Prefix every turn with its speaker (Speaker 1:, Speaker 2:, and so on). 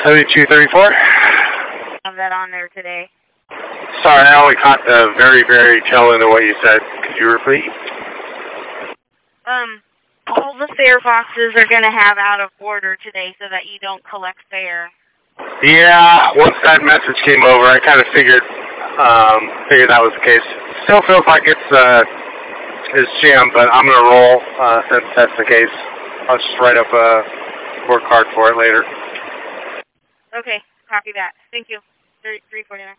Speaker 1: 7234.
Speaker 2: Have that on there today.
Speaker 1: Sorry, I only caught the very, very tail end of what you said. Could you repeat?
Speaker 2: All the fare boxes are going to have out of order today so that you don't collect fare.
Speaker 1: Yeah, once that message came over, I kind of figured that was the case. Still feels like it's jammed, but I'm going to roll since that's the case. I'll just write up a work card for it later.
Speaker 2: Okay, copy that. Thank you. 349.